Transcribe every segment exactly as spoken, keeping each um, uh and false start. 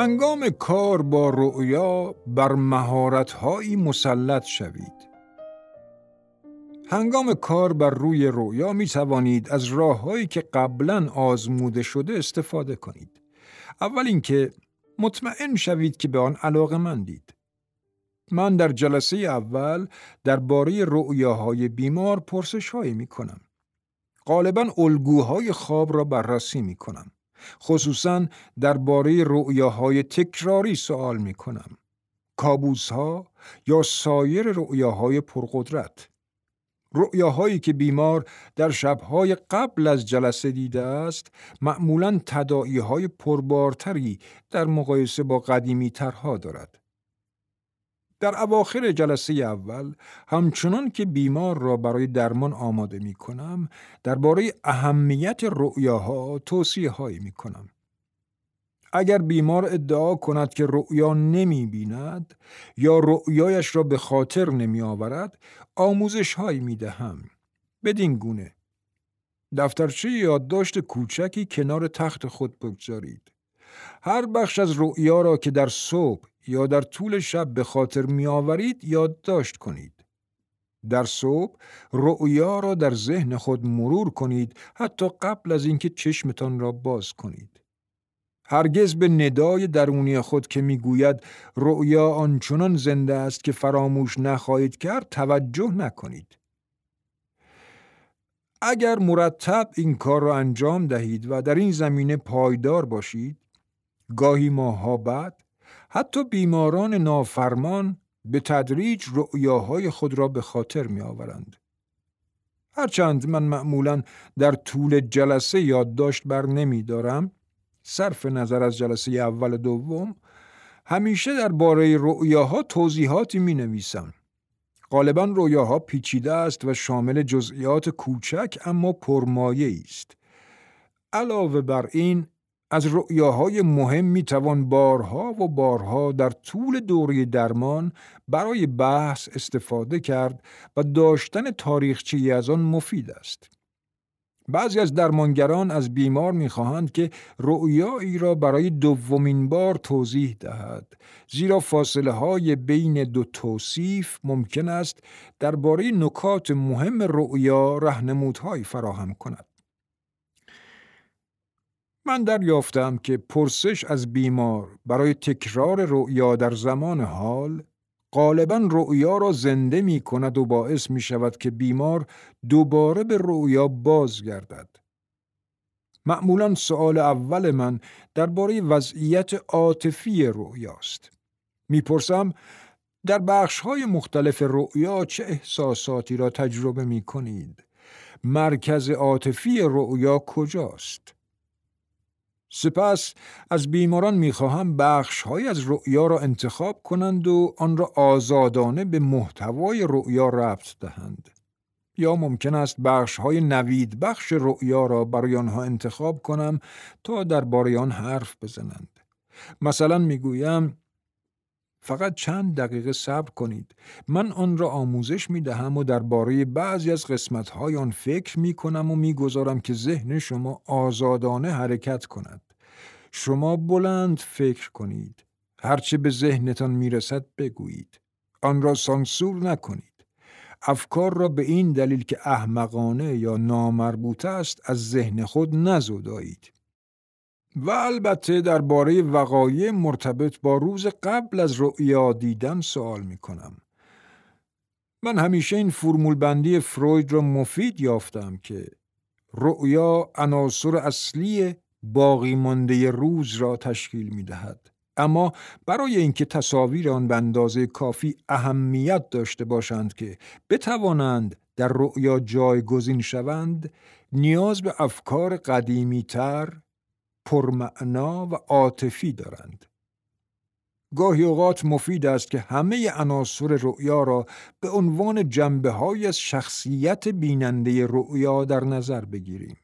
هنگام کار با رؤیا بر مهارت‌هایی مسلط شوید. هنگام کار بر روی رؤیا می توانید از راه‌هایی که قبلاً آزموده شده استفاده کنید. اول اینکه مطمئن شوید که به آن علاقه‌مندید. من در جلسه اول درباره رؤیاهای بیمار پرسش‌هایی می‌کنم. غالباً الگوهای خواب را بررسی می‌کنم. خصوصاً درباره رؤیاهای تکراری سوال می‌کنم. کابوس‌ها یا سایر رؤیاهای پرقدرت. رؤیاهایی که بیمار در شب‌های قبل از جلسه دیده است، معمولاً تداعی‌های پربارتری در مقایسه با قدیمی‌ترها دارد. در اواخر جلسه اول، همچنان که بیمار را برای درمان آماده می کنم، درباره اهمیت رؤیاها توصیه هایی می کنم. اگر بیمار ادعا کند که رؤیا نمی بیند یا رؤیایش را به خاطر نمی آورد، آموزش هایی می دهم. بدین گونه: دفترچه یادداشت کوچکی کنار تخت خود بگذارید. هر بخش از رؤیا را که در صبح یا در طول شب به خاطر می آورید یادداشت کنید. در صبح رؤیا را در ذهن خود مرور کنید، حتی قبل از اینکه چشمتان را باز کنید. هرگز به ندای درونی خود که می گوید رؤیا آنچنان زنده است که فراموش نخواهید کرد توجه نکنید. اگر مرتب این کار را انجام دهید و در این زمینه پایدار باشید، گاهی ماه‌ها بعد حتی بیماران نافرمان به تدریج رؤیاهای خود را به خاطر می آورند. هرچند من معمولاً در طول جلسه یادداشت بر نمی دارم، صرف نظر از جلسه اول و دوم، همیشه درباره رؤیاها توضیحاتی می نویسم. غالباً رؤیاها پیچیده است و شامل جزئیات کوچک اما پرمایه است. علاوه بر این، از رؤیاهای مهم می توان بارها و بارها در طول دوره درمان برای بحث استفاده کرد و داشتن تاریخچه‌ای از آن مفید است. بعضی از درمانگران از بیمار می خواهند که رؤیایی را برای دومین بار توضیح دهد، زیرا فاصله های بین دو توصیف ممکن است درباره نکات مهم رؤیا راهنمودهایی فراهم کند. من دریافتم که پرسش از بیمار برای تکرار رؤیا در زمان حال غالباً رؤیا را زنده می کند و باعث می شود که بیمار دوباره به رؤیا بازگردد. معمولاً سؤال اول من درباره وضعیت عاطفی رؤیاست. می پرسم در بخش‌های مختلف رؤیا چه احساساتی را تجربه می کنید؟ مرکز عاطفی رؤیا کجاست؟ سپس از بیماران می‌خواهم بخش‌هایی از رؤیا را انتخاب کنند و آن را آزادانه به محتوای رؤیا ربط دهند. یا ممکن است بخش‌های نوید بخش رؤیا را برای آنها انتخاب کنم تا درباره آن حرف بزنند. مثلا میگویم فقط چند دقیقه صبر کنید. من آن را آموزش می‌دهم و درباره بعضی از قسمت‌های آن فکر می‌کنم و می‌گذارم که ذهن شما آزادانه حرکت کند. شما بلند فکر کنید. هرچه به ذهنتان میرسد بگویید. آن را سانسور نکنید. افکار را به این دلیل که احمقانه یا نامربوطه است از ذهن خود نزدایید. و البته درباره وقایع مرتبط با روز قبل از رؤیا دیدن سوال می کنم. من همیشه این فرمول بندی فروید را مفید یافتم که رؤیا عناصر اصلی باقی مانده روز را تشکیل می دهد. اما برای اینکه تصاویر آن به اندازه کافی اهمیت داشته باشند که بتوانند در رؤیا جایگزین شوند، نیاز به افکار قدیمی تر، پرمعنا و عاطفی دارند. گاهی اوقات مفید است که همه عناصر رؤیا را به عنوان جنبه‌هایی از شخصیت بیننده رؤیا در نظر بگیریم.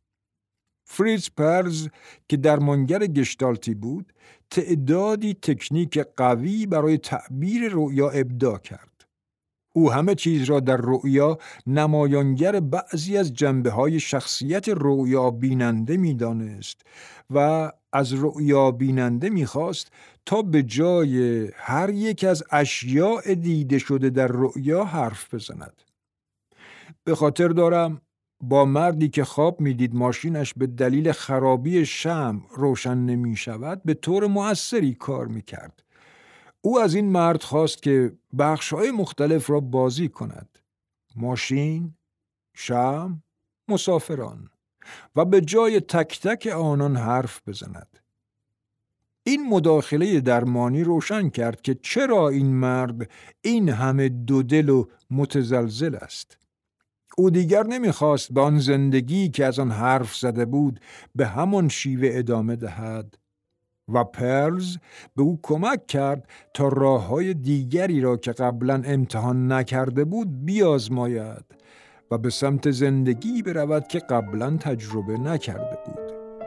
فریتز پرلز که درمانگر گشتالتی بود، تعدادی تکنیک قوی برای تعبیر رؤیا ابداع کرد. او همه چیز را در رؤیا نمایانگر بعضی از جنبه‌های شخصیت رؤیا بیننده می‌دانست و از رؤیا بیننده میخواست تا به جای هر یک از اشیاء دیده شده در رؤیا حرف بزند. به خاطر دارم با مردی که خواب میدید ماشینش به دلیل خرابی شمع روشن نمی شود به طور مؤثری کار میکرد. او از این مرد خواست که بخش‌های مختلف را بازی کند: ماشین، شمع، مسافران، و به جای تک تک آنان حرف بزند. این مداخله درمانی روشن کرد که چرا این مرد این همه دودل و متزلزل است. او دیگر نمیخواست به آن زندگی که از آن حرف زده بود به همان شیوه ادامه دهد و پرلز به او کمک کرد تا راه‌های دیگری را که قبلا امتحان نکرده بود بیازماید و به سمت زندگی برود که قبلا تجربه نکرده بود.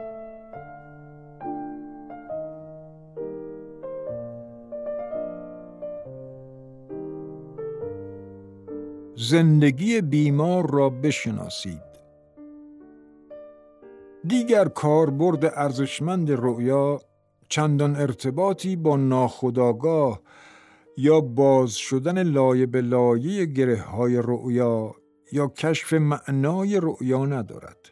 زندگی بیمار را بشناسید. دیگر کاربرد ارزشمند رؤیا چندان ارتباطی با ناخودآگاه یا باز شدن لایه به لایه گره‌های رؤیا یا کشف معنای رؤیا ندارد.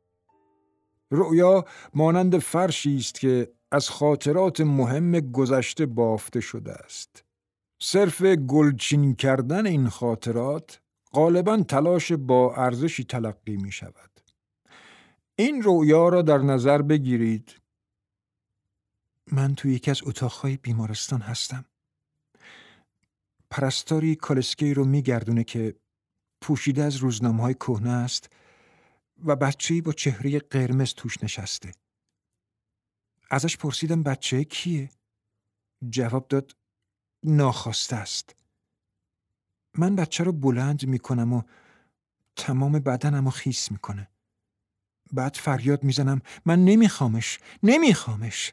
رؤیا مانند فرشی است که از خاطرات مهم گذشته بافته شده است. صرف گلچین کردن این خاطرات غالباً تلاش با ارزشی تلقی می شود. این رؤیا را در نظر بگیرید: من توی یکی از اتاقهای بیمارستان هستم. پرستاری کالسکی رو می گردونه که پوشیده از روزنامه‌های کهنه است و بچه‌ای با چهره قرمز توش نشسته. ازش پرسیدم بچه کیه؟ جواب داد ناخواسته است. من بچه رو بلند میکنم و تمام بدنم رو خیس میکنه. بعد فریاد میزنم من نمیخوامش، نمیخوامش.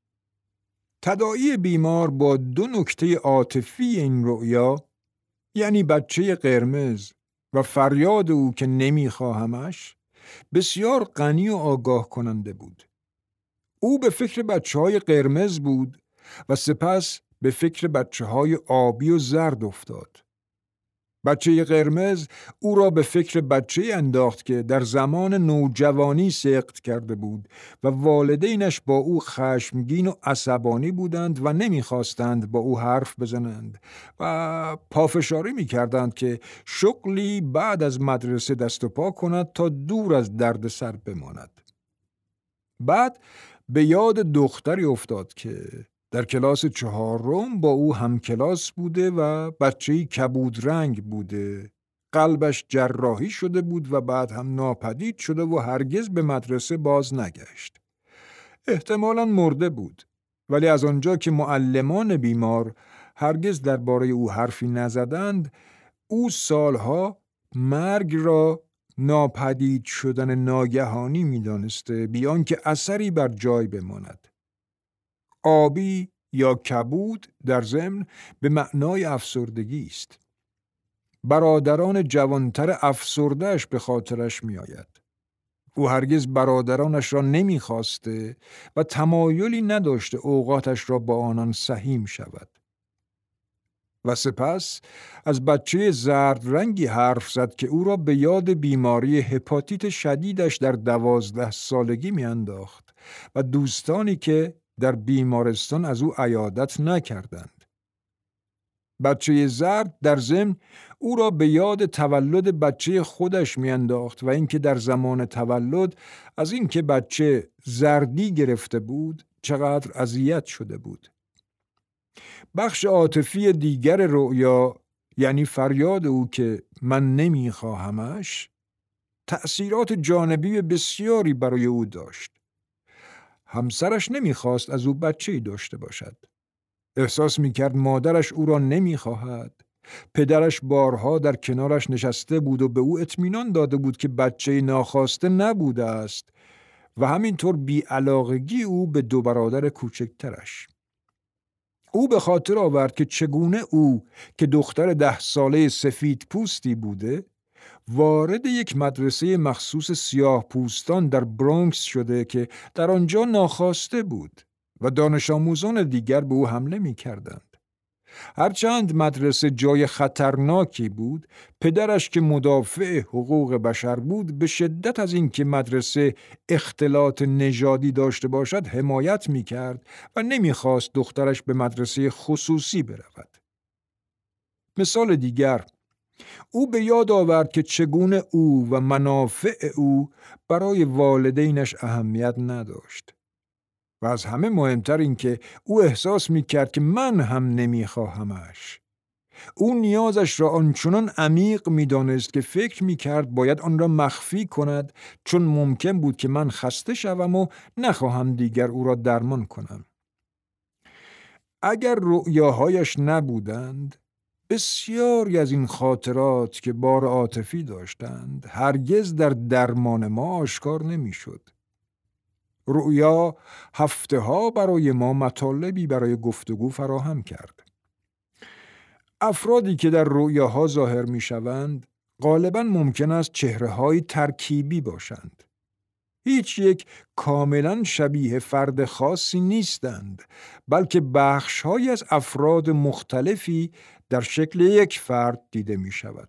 تداعی بیمار با دو نکته عاطفی این رؤیا، یعنی بچه قرمز و فریاد او که نمیخواهمش، بسیار غنی و آگاه کننده بود. او به فکر بچه های قرمز بود و سپس به فکر بچه های آبی و زرد افتاد. بچه قرمز او را به فکر بچه انداخت که در زمان نوجوانی سقط کرده بود و والدینش با او خشمگین و عصبانی بودند و نمیخواستند با او حرف بزنند و پافشاری میکردند که شغلی بعد از مدرسه دست و پا کند تا دور از درد سر بماند. بعد به یاد دختری افتاد که در کلاس چهارم با او هم کلاس بوده و بچه‌ای کبود رنگ بوده. قلبش جراحی شده بود و بعد هم ناپدید شده و هرگز به مدرسه باز نگشت. احتمالاً مرده بود، ولی از آنجا که معلمان بیمار هرگز درباره او حرفی نزدند، او سالها مرگ را ناپدید شدن ناگهانی می‌دانسته، بیان که اثری بر جای بماند. آبی یا کبود در ضمن به معنای افسردگی است. برادران جوانتر افسردهش به خاطرش می آید. او هرگز برادرانش را نمی خواسته و تمایلی نداشته اوقاتش را با آنان سهیم شود. و سپس از بچه زرد رنگی حرف زد که او را به یاد بیماری هپاتیت شدیدش در دوازده سالگی می انداخت و دوستانی که در بیمارستان از او عیادت نکردند. بچه زرد در ضمن او را به یاد تولد بچه خودش میانداخت و اینکه در زمان تولد از اینکه بچه زردی گرفته بود چقدر اذیت شده بود. بخش عاطفی دیگر رؤیا، یعنی فریاد او که من نمیخواهمش، تأثیرات جانبی بسیاری برای او داشت. همسرش نمیخواست از او بچه‌ای داشته باشد. احساس میکرد مادرش او را نمیخواهد. پدرش بارها در کنارش نشسته بود و به او اطمینان داده بود که بچه ناخواسته نبوده است و همینطور بی‌علاقگی او به دو برادر کوچکترش. او به خاطر آورد که چگونه او که دختر ده ساله سفید پوستی بوده وارد یک مدرسه مخصوص سیاه پوستان در برونکس شده که در آنجا ناخواسته بود و دانش آموزان دیگر به او حمله می کردند. هرچند مدرسه جای خطرناکی بود، پدرش که مدافع حقوق بشر بود به شدت از اینکه مدرسه اختلاط نژادی داشته باشد حمایت می کرد و نمی خواست دخترش به مدرسه خصوصی برود. مثال دیگر، او به یاد آورد که چگونه او و منافع او برای والدینش اهمیت نداشت. و از همه مهمتر این که او احساس می کرد که من هم نمی خواهمش. او نیازش را آنچنان عمیق می دانست که فکر می کرد باید آن را مخفی کند، چون ممکن بود که من خسته شوم و نخواهم دیگر او را درمان کنم. اگر رؤیاهایش نبودند، بسیاری از این خاطرات که بار عاطفی داشتند هرگز در درمان ما آشکار نمی شد. رؤیا هفته ها برای ما مطالبی برای گفتگو فراهم کرد. افرادی که در رؤیاها ظاهر می شوند غالباً ممکن است چهره‌های ترکیبی باشند. هیچ یک کاملاً شبیه فرد خاصی نیستند، بلکه بخش‌هایی از افراد مختلفی در شکل یک فرد دیده می شود.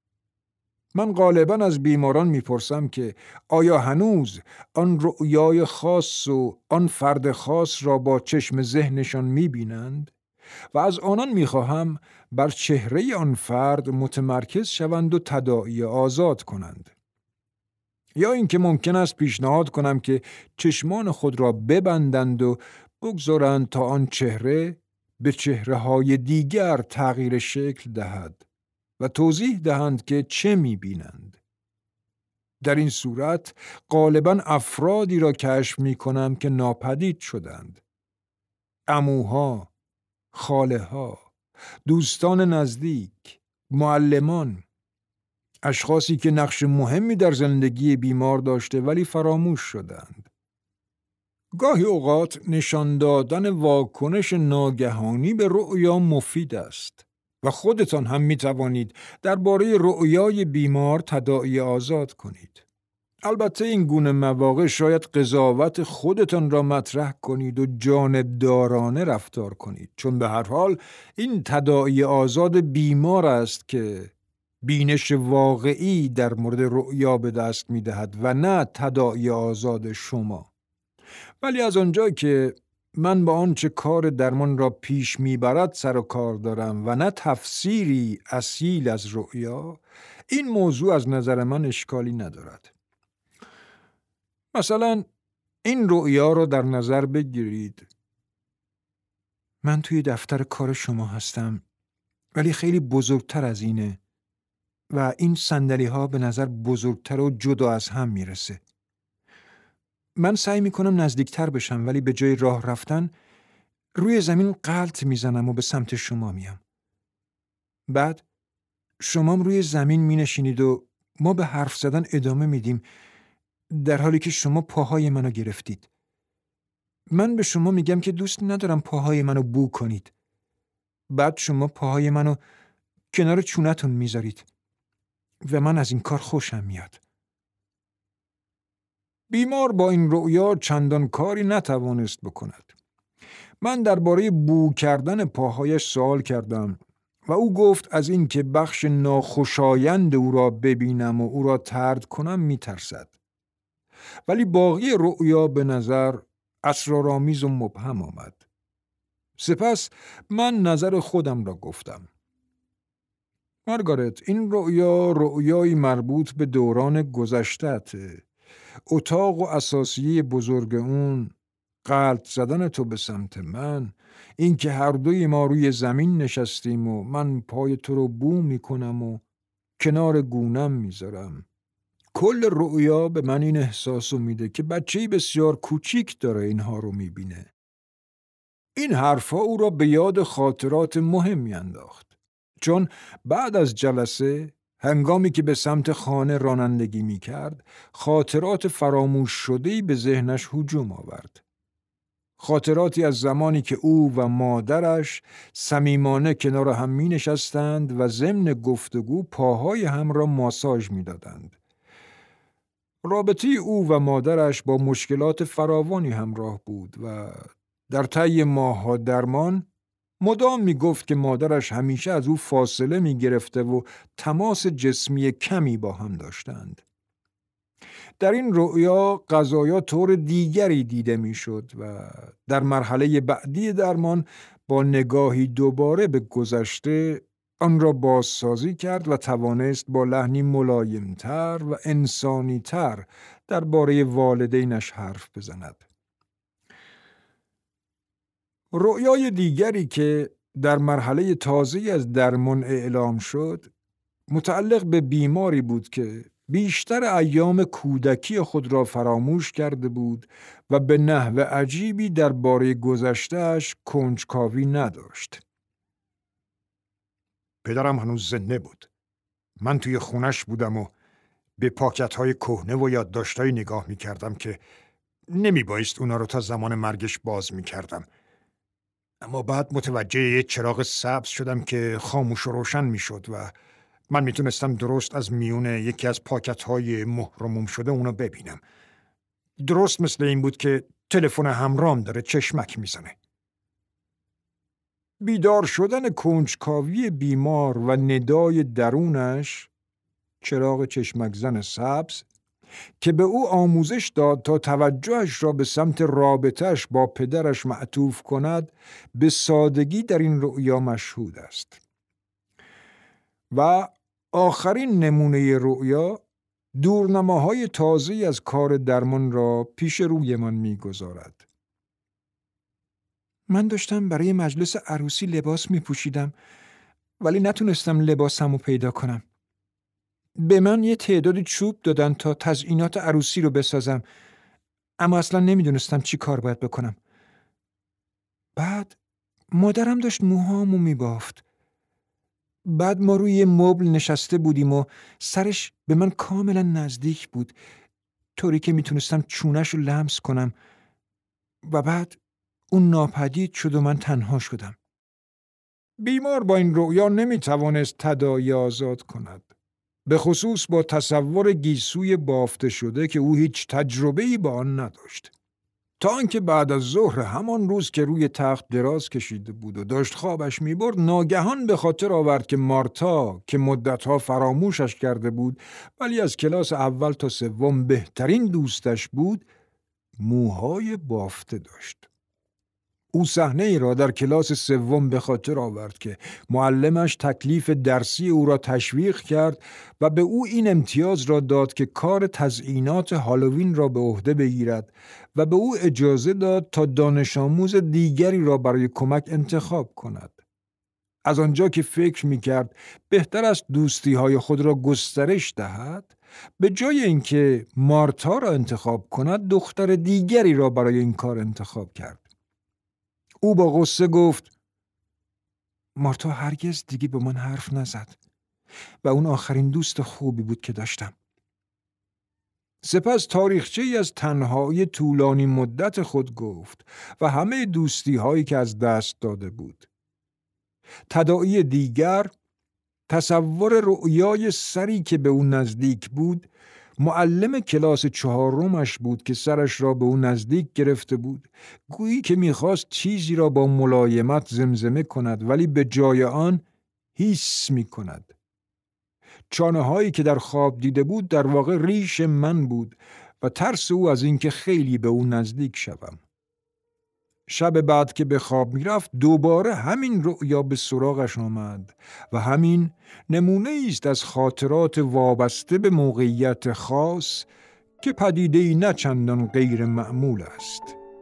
من غالباً از بیماران میپرسم که آیا هنوز آن رؤیای خاص و آن فرد خاص را با چشم ذهنشان میبینند و از آنان میخواهم بر چهره آن فرد متمرکز شوند و تداعی آزاد کنند. یا اینکه ممکن است پیشنهاد کنم که چشمان خود را ببندند و بگذارند تا آن چهره به چهره‌های دیگر تغییر شکل دهد و توضیح دهند که چه می‌بینند. در این صورت غالباً افرادی را کشف می‌کنم که ناپدید شدند. عموها، خاله‌ها، دوستان نزدیک، معلمان، اشخاصی که نقش مهمی در زندگی بیمار داشته ولی فراموش شدند. گاهی اوقات نشان دادن واکنش ناگهانی به رؤیا مفید است و خودتان هم می توانید درباره رؤیای بیمار تداعی آزاد کنید. البته این گونه مواقع شاید قضاوت خودتان را مطرح کنید و جانبدارانه رفتار کنید، چون به هر حال این تداعی آزاد بیمار است که بینش واقعی در مورد رؤیا به دست می دهد و نه تداعی آزاد شما. ولی از آنجا که من با آنچه کار درمان را پیش میبرد سر و کار دارم و نه تفسیری اصیل از رؤیا، این موضوع از نظر من اشکالی ندارد. مثلا این رؤیا را در نظر بگیرید: من توی دفتر کار شما هستم ولی خیلی بزرگتر از اینه و این صندلی ها به نظر بزرگتر و جدا از هم میرسه. من سعی میکنم نزدیکتر بشم ولی به جای راه رفتن روی زمین غلط میزنم و به سمت شما میام. بعد شمام روی زمین مینشینید و ما به حرف زدن ادامه میدیم در حالی که شما پاهای منو گرفتید. من به شما میگم که دوست ندارم پاهای منو بو کنید. بعد شما پاهای منو کنار چونتون میذارید و من از این کار خوشم میاد. بیمار با این رؤیا چندان کاری نتوانست بکند. من درباره بو کردن پاهایش سوال کردم و او گفت از این که بخش ناخوشایند او را ببینم و او را طرد کنم میترسد. ولی باقی رؤیا به نظر اسرارآمیز و مبهم آمد. سپس من نظر خودم را گفتم. مارگارت، این رؤیا رؤیایی مربوط به دوران گذشته‌ته. اتاق و اساسیه بزرگ اون، غلط زدن تو به سمت من، این که هر دوی ما روی زمین نشستیم و من پای تو رو بو میکنم و کنار گونم میذارم. کل رؤیا به من این احساسو میده که بچه‌ای بسیار کوچیک داره اینها رو میبینه. این حرفا او را به یاد خاطرات مهمی انداخت. چون بعد از جلسه هنگامی که به سمت خانه رانندگی می کرد، خاطرات فراموش شده‌ای به ذهنش هجوم آورد. خاطراتی از زمانی که او و مادرش صمیمانه کنار هم می نشستند و ضمن گفتگو پاهای هم را ماساژ می دادند. رابطه او و مادرش با مشکلات فراوانی همراه بود و در طی ماه‌ها درمان مدام می گفت که مادرش همیشه از او فاصله می گرفته و تماس جسمی کمی با هم داشتند. در این رؤیا قضایا طور دیگری دیده می شد و در مرحله بعدی درمان با نگاهی دوباره به گذشته آن را بازسازی کرد و توانست با لحنی ملایمتر و انسانیتر درباره والدینش حرف بزند. رؤیای دیگری که در مرحله تازه‌ای از درمان اعلام شد متعلق به بیماری بود که بیشتر ایام کودکی خود را فراموش کرده بود و به نحو عجیبی درباره گذشته‌اش کنجکاوی نداشت. پدرم هنوز زنده بود. من توی خونش بودم و به پاکت‌های کهنه و یادداشت‌هایی نگاه می‌کردم که نمی‌بایست اونا رو تا زمان مرگش باز می‌کردم. اما بعد متوجه یه چراغ سبز شدم که خاموش و روشن می‌شد و من میتونستم درست از میون یکی از پاکت‌های مهر و موم شده اونو ببینم. درست مثل این بود که تلفن همراهم داره چشمک میزنه. بیدار شدن کنجکاوی بیمار و ندای درونش، چراغ چشمک زن سبز، که به او آموزش داد تا توجهش را به سمت رابطهش با پدرش معطوف کند، به سادگی در این رؤیا مشهود است. و آخرین نمونه رؤیا دورنماهای تازه‌ای از کار درمان را پیش رویمان می‌گذارد. من داشتم برای مجلس عروسی لباس می‌پوشیدم ولی نتونستم لباسمو پیدا کنم. به من یه تعدادی چوب دادن تا تزیینات عروسی رو بسازم، اما اصلا نمیدونستم چی کار باید بکنم. بعد مادرم داشت موهامو میبافت. بعد ما روی یه مبل نشسته بودیم و سرش به من کاملا نزدیک بود، طوری که میتونستم چونش رو لمس کنم. و بعد اون ناپدید شد و من تنها شدم. بیمار با این رؤیا نمیتوانست تداعی آزاد کند، به خصوص با تصور گیسوی بافته شده که او هیچ تجربه‌ای با آن نداشت. تا آنکه بعد از ظهر همان روز که روی تخت دراز کشیده بود و داشت خوابش می‌برد، ناگهان به خاطر آورد که مارتا که مدتها فراموشش کرده بود ولی از کلاس اول تا سوم بهترین دوستش بود، موهای بافته داشت. او صحنه ای را در کلاس سوم به خاطر آورد که معلمش تکلیف درسی او را تشویق کرد و به او این امتیاز را داد که کار تزیینات هالووین را به عهده بگیرد و به او اجازه داد تا دانش آموز دیگری را برای کمک انتخاب کند. از آنجا که فکر می‌کرد بهتر است دوستی‌های خود را گسترش دهد، به جای اینکه مارتا را انتخاب کند، دختر دیگری را برای این کار انتخاب کرد. او با غصه گفت: مارتا هرگز دیگه به من حرف نزد و اون آخرین دوست خوبی بود که داشتم. سپس تاریخچه‌ای از تنهایی طولانی مدت خود گفت و همه دوستی هایی که از دست داده بود. تداعی دیگر، تصور رؤیای سری که به اون نزدیک بود، معلم کلاس چهارمش بود که سرش را به او نزدیک گرفته بود، گویی که میخواست چیزی را با ملایمت زمزمه کند ولی به جای آن هیس میکند. چانه هایی که در خواب دیده بود در واقع ریش من بود و ترس او از اینکه خیلی به او نزدیک شوم. شب بعد که به خواب میرفت دوباره همین رؤیا به سراغش آمد و همین نمونه است از خاطرات وابسته به موقعیت خاص که پدیده‌ای نه چندان غیر معمول است.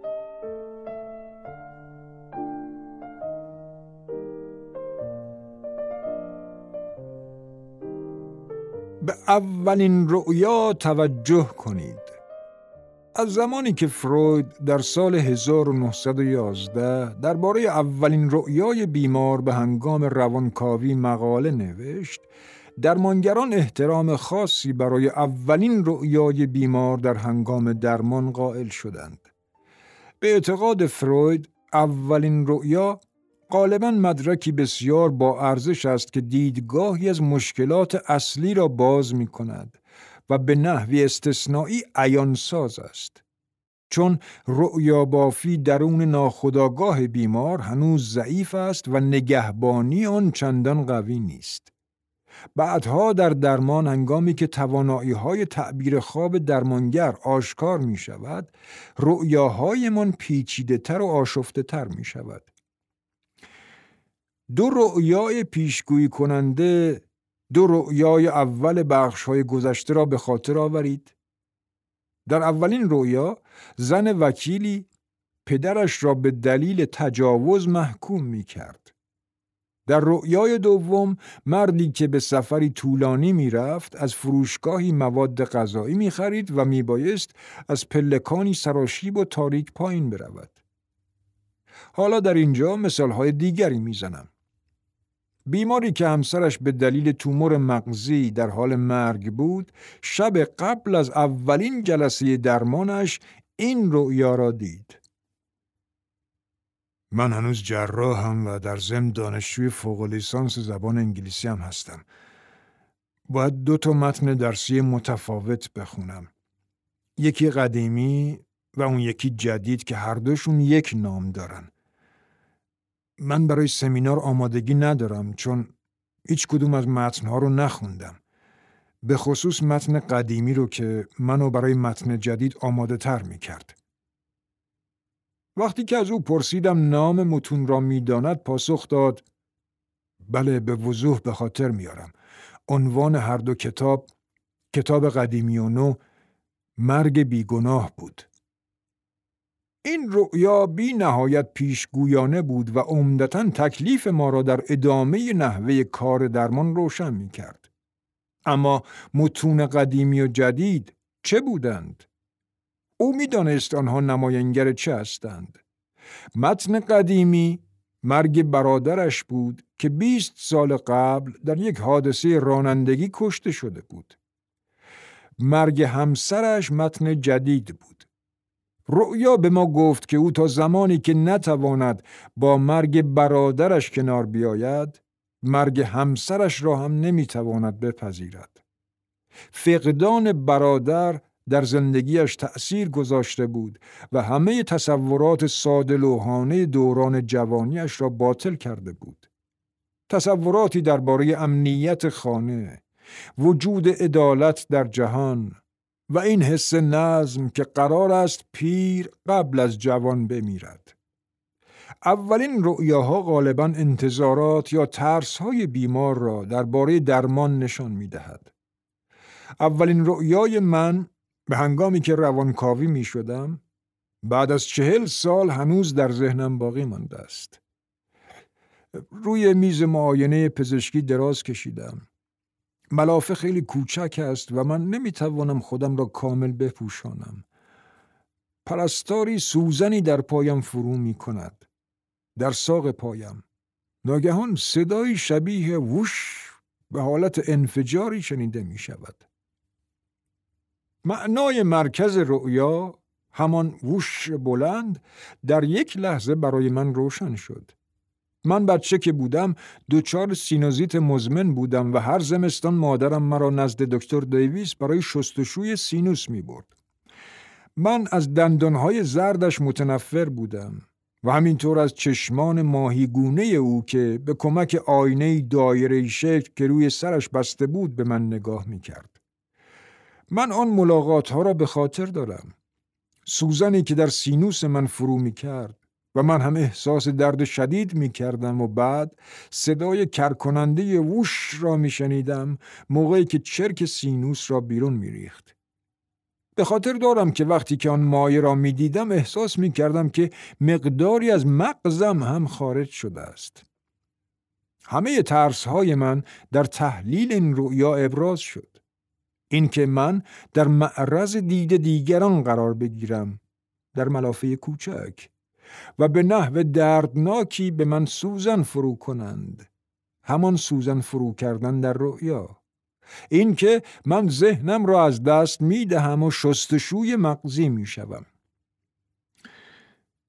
به اولین رؤیا توجه کنید. از زمانی که فروید در سال هزار و نهصد و یازده درباره اولین رؤیای بیمار به هنگام روانکاوی مقاله نوشت، درمانگران احترام خاصی برای اولین رؤیای بیمار در هنگام درمان قائل شدند. به اعتقاد فروید اولین رؤیا غالباً مدرکی بسیار با ارزش است که دیدگاهی از مشکلات اصلی را باز می کند و به نحوی استثنایی عیانساز است. چون رؤیا بافی درون ناخودآگاه بیمار هنوز ضعیف است و نگهبانی آن چندان قوی نیست. بعدها در درمان هنگامی که توانایی‌های تعبیر خواب درمانگر آشکار می شود، رؤیاهایمان پیچیده‌تر و آشفته‌تر می شود. دو رؤیای پیشگویی کننده، دو رؤیای اول بخش‌های گذشته را به خاطر آورید. در اولین رؤیا زن وکیلی پدرش را به دلیل تجاوز محکوم می کرد. در رؤیای دوم مردی که به سفری طولانی می رفت از فروشگاهی مواد غذایی می خرید و می بایست از پلکانی سراشیب و تاریک پایین برود. حالا در اینجا مثالهای دیگری می زنم. بیماری که همسرش به دلیل تومور مغزی در حال مرگ بود، شب قبل از اولین جلسه درمانش این رؤیا را دید. من هنوز جراحم و در ضمن دانشجوی فوق لیسانس زبان انگلیسی هم هستم. باید دو تا متن درسی متفاوت بخونم. یکی قدیمی و اون یکی جدید که هر دوشون یک نام دارن. من برای سمینار آمادگی ندارم چون هیچ کدوم از متنها رو نخوندم. به خصوص متن قدیمی رو که منو برای متن جدید آماده تر می کرد. وقتی که از او پرسیدم نام متون را می داند پاسخ داد بله به وضوح به خاطر میارم. عنوان هر دو کتاب، کتاب قدیمی و نو، مرگ بیگناه بود. این رؤیا بی نهایت پیشگویانه بود و عمدتاً تکلیف ما را در ادامه نحوه کار درمان روشن می کرد. اما متون قدیمی و جدید چه بودند؟ او می دانست آنها نماینگر چه هستند. متن قدیمی مرگ برادرش بود که بیست سال قبل در یک حادثه رانندگی کشته شده بود. مرگ همسرش متن جدید بود. رؤیا به ما گفت که او تا زمانی که نتواند با مرگ برادرش کنار بیاید، مرگ همسرش را هم نمیتواند بپذیرد. فقدان برادر در زندگیش تأثیر گذاشته بود و همه تصورات ساده لوحانه دوران جوانیش را باطل کرده بود. تصوراتی درباره امنیت خانه، وجود عدالت در جهان و این حس نظم که قرار است پیر قبل از جوان بمیرد. اولین رؤیاها غالباً انتظارات یا ترس‌های بیمار را درباره درمان نشان می‌دهد. اولین رؤیای من به هنگامی که روانکاوی می شدم بعد از چهل سال هنوز در ذهنم باقی مانده است. روی میز معاینه پزشکی دراز کشیدم. ملافه خیلی کوچک است و من نمی توانم خودم را کامل بپوشانم. پرستاری سوزنی در پایم فرو می کند. در ساق پایم. ناگهان صدایی شبیه ووش به حالت انفجاری شنیده می شود. معنای مرکز رؤیا، همان ووش بلند، در یک لحظه برای من روشن شد. من بچه که بودم دچار سینوزیت مزمن بودم و هر زمستان مادرم مرا نزد دکتر دیویس برای شستشوی سینوس می برد. من از دندانهای زردش متنفر بودم و همینطور از چشمان ماهیگونه او که به کمک آینه دایره‌ای شکل که روی سرش بسته بود به من نگاه می کرد. من آن ملاقات ها را به خاطر دارم. سوزنی که در سینوس من فرو می کرد و من هم احساس درد شدید می کردم و بعد صدای کرکننده ووش را می شنیدم موقعی که چرک سینوس را بیرون می ریخت. به خاطر دارم که وقتی که آن مایه را می دیدم احساس می کردم که مقداری از مغزم هم خارج شده است. همه ترس های من در تحلیل این رؤیا ابراز شد. این که من در معرض دید دیگران قرار بگیرم، در ملافه کوچک، و به نحو دردناکی به من سوزن فرو کنند. همان سوزن فرو کردن در رؤیا. این که من ذهنم را از دست می دهم و شستشوی مغزی می شوم.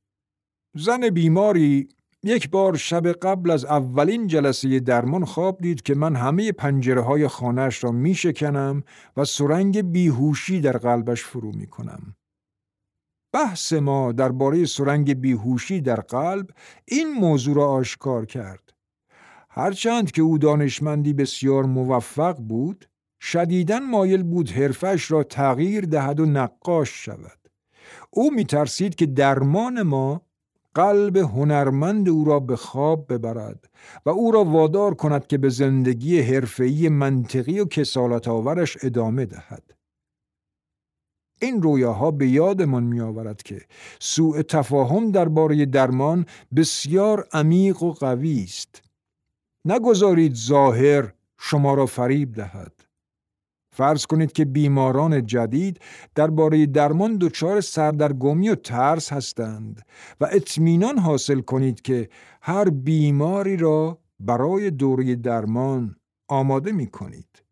زن بیماری یک بار شب قبل از اولین جلسه درمان خواب دید که من همه پنجره های خانه‌اش را می شکنم و سرنگ بیهوشی در قلبش فرو می کنم. بحث ما درباره سرنگ بیهوشی در قلب این موضوع را آشکار کرد. هرچند که او دانشمندی بسیار موفق بود، شدیداً مایل بود حرفش را تغییر دهد و نقاش شود. او می ترسید که درمان ما قلب هنرمند او را به خواب ببرد و او را وادار کند که به زندگی حرفه‌ای منطقی و کسالت آورش ادامه دهد. این رویاها به یادمان می آورد که سوء تفاهم درباره درمان بسیار عمیق و قوی است. نگذارید ظاهر شما را فریب دهد. فرض کنید که بیماران جدید درباره درمان دچار سردرگمی و ترس هستند و اطمینان حاصل کنید که هر بیماری را برای دوره درمان آماده می کنید.